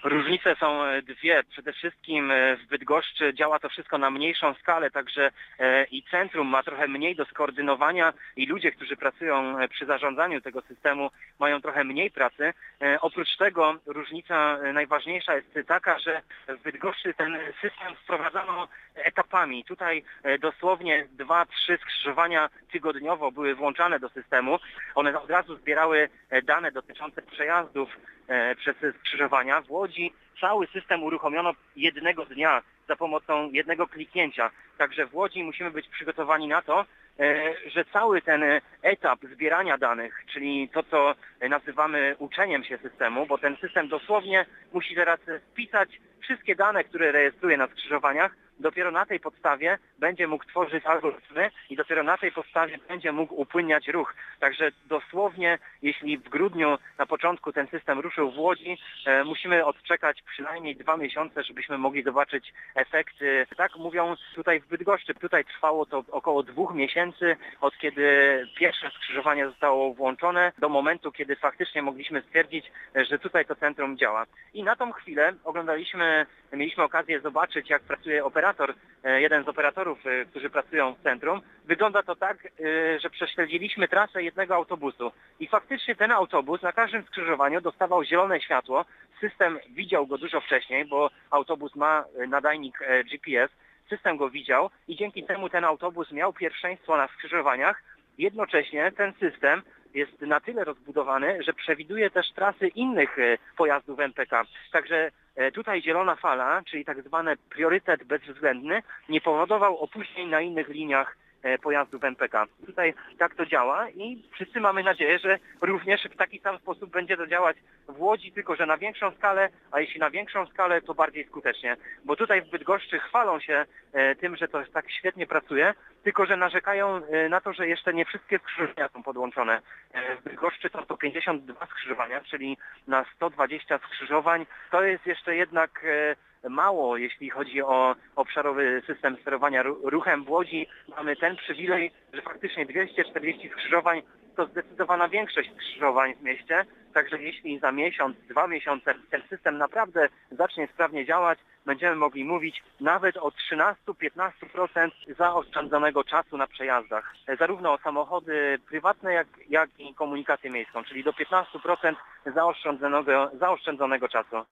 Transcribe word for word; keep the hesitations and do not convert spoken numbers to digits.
Różnice są dwie. Przede wszystkim w Bydgoszczy działa to wszystko na mniejszą skalę, także i centrum ma trochę mniej do skoordynowania i ludzie, którzy pracują przy zarządzaniu tego systemu, mają trochę mniej pracy. Oprócz tego różnica najważniejsza jest taka, że w Bydgoszczy ten system wprowadzano etapami. Tutaj dosłownie dwa, trzy skrzyżowania tygodniowo były włączane do systemu. One od razu zbierały dane dotyczące przejazdów przez skrzyżowania. W Łodzi cały system uruchomiono jednego dnia za pomocą jednego kliknięcia. Także w Łodzi musimy być przygotowani na to, że cały ten etap zbierania danych, czyli to, co nazywamy uczeniem się systemu, bo ten system dosłownie musi teraz wpisać wszystkie dane, które rejestruje na skrzyżowaniach, dopiero na tej podstawie będzie mógł tworzyć algorytmy i dopiero na tej podstawie będzie mógł upłynniać ruch. Także dosłownie, jeśli w grudniu na początku ten system ruszył w Łodzi, e, musimy odczekać przynajmniej dwa miesiące, żebyśmy mogli zobaczyć efekty. Tak mówią tutaj w Bydgoszczy. Tutaj trwało to około dwóch miesięcy, od kiedy pierwsze skrzyżowanie zostało włączone, do momentu, kiedy faktycznie mogliśmy stwierdzić, że tutaj to centrum działa. I na tą chwilę oglądaliśmy, mieliśmy okazję zobaczyć, jak pracuje operator, jeden z operatorów, którzy pracują w centrum. Wygląda to tak, że prześledziliśmy trasę jednego autobusu i faktycznie ten autobus na każdym skrzyżowaniu dostawał zielone światło. System widział go dużo wcześniej, bo autobus ma nadajnik G P S. System go widział i dzięki temu ten autobus miał pierwszeństwo na skrzyżowaniach. Jednocześnie ten system jest na tyle rozbudowany, że przewiduje też trasy innych pojazdów M P K. Także tutaj zielona fala, czyli tak zwany priorytet bezwzględny, nie powodował opóźnień na innych liniach pojazdów M P K. Tutaj tak to działa i wszyscy mamy nadzieję, że również w taki sam sposób będzie to działać w Łodzi, tylko że na większą skalę, a jeśli na większą skalę, to bardziej skutecznie. Bo tutaj w Bydgoszczy chwalą się tym, że to tak świetnie pracuje, tylko że narzekają na to, że jeszcze nie wszystkie skrzyżowania są podłączone. W Bydgoszczy są to pięćdziesiąt dwa skrzyżowania, czyli na sto dwadzieścia skrzyżowań. To jest jeszcze jednak mało, jeśli chodzi o obszarowy system sterowania ruchem. W Łodzi mamy ten przywilej, że faktycznie dwieście czterdzieści skrzyżowań to zdecydowana większość skrzyżowań w mieście. Także jeśli za miesiąc, dwa miesiące ten system naprawdę zacznie sprawnie działać, będziemy mogli mówić nawet o trzynaście do piętnastu procent zaoszczędzonego czasu na przejazdach. Zarówno o samochody prywatne, jak, jak i komunikację miejską, czyli do piętnastu procent zaoszczędzonego, zaoszczędzonego czasu.